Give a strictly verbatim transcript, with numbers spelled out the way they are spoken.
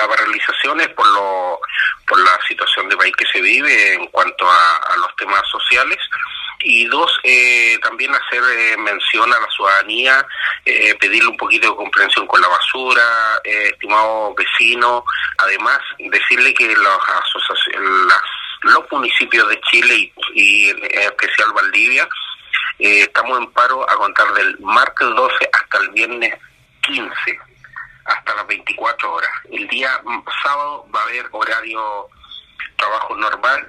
la paralización es por lo por la situación de país que se vive en cuanto a, a los temas sociales. Y dos, eh, también hacer eh, mención a la ciudadanía, eh, pedirle un poquito de comprensión con la basura, eh, estimado vecino. Además, decirle que las asociaciones, las, los municipios de Chile y, y en especial Valdivia, eh, estamos en paro a contar del martes doce hasta el viernes quince, hasta las veinticuatro horas. El día sábado va a haber horario trabajo normal